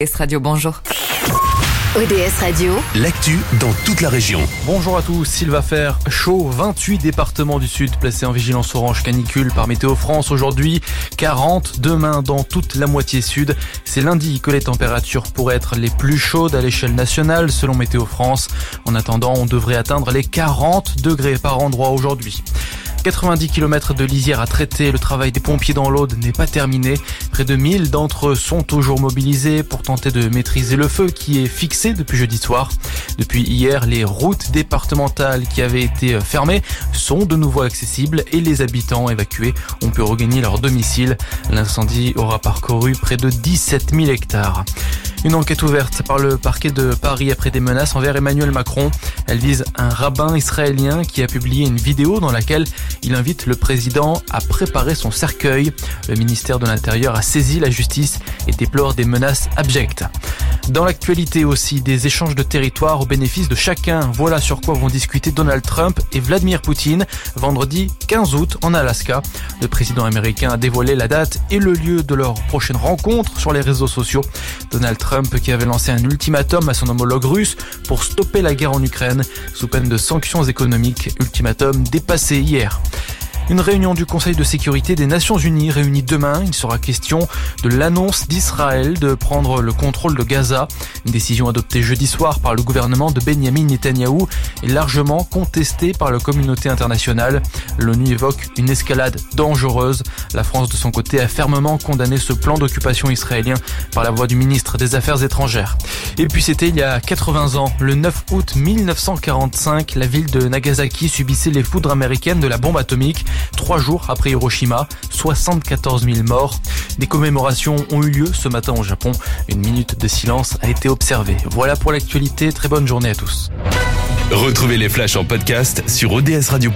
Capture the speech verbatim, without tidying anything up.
S Radio, bonjour. O D S Radio, l'actu dans toute la région. Bonjour à tous, il va faire chaud. vingt-huit départements du sud placés en vigilance orange canicule par Météo France aujourd'hui. quarante demain dans toute la moitié sud. C'est lundi que les températures pourraient être les plus chaudes à l'échelle nationale selon Météo France. En attendant, on devrait atteindre les quarante degrés par endroit aujourd'hui. quatre-vingt-dix kilomètres de lisière à traiter, le travail des pompiers dans l'Aude n'est pas terminé. Près de mille d'entre eux sont toujours mobilisés pour tenter de maîtriser le feu qui est fixé depuis jeudi soir. Depuis hier, les routes départementales qui avaient été fermées sont de nouveau accessibles et les habitants évacués ont pu regagner leur domicile. L'incendie aura parcouru près de dix-sept mille hectares. Une enquête ouverte par le parquet de Paris après des menaces envers Emmanuel Macron. Elle vise un rabbin israélien qui a publié une vidéo dans laquelle il invite le président à préparer son cercueil. Le ministère de l'Intérieur a saisi la justice et déplore des menaces abjectes. Dans l'actualité aussi, des échanges de territoire au bénéfice de chacun. Voilà sur quoi vont discuter Donald Trump et Vladimir Poutine vendredi quinze août en Alaska. Le président américain a dévoilé la date et le lieu de leur prochaine rencontre sur les réseaux sociaux. Donald Trump qui avait lancé un ultimatum à son homologue russe pour stopper la guerre en Ukraine sous peine de sanctions économiques. Ultimatum dépassé hier. Une réunion du Conseil de sécurité des Nations Unies réunie demain. Il sera question de l'annonce d'Israël de prendre le contrôle de Gaza. Une décision adoptée jeudi soir par le gouvernement de Benyamin Netanyahou est largement contestée par la communauté internationale. L'ONU évoque une escalade dangereuse. La France, de son côté, a fermement condamné ce plan d'occupation israélien par la voix du ministre des Affaires étrangères. Et puis c'était il y a quatre-vingts ans, le neuf août mille neuf cent quarante-cinq, la ville de Nagasaki subissait les foudres américaines de la bombe atomique. Trois jours après Hiroshima, soixante-quatorze mille morts. Des commémorations ont eu lieu ce matin au Japon. Une minute de silence a été observée. Voilà pour l'actualité. Très bonne journée à tous. Retrouvez les flashs en podcast sur O D S radio.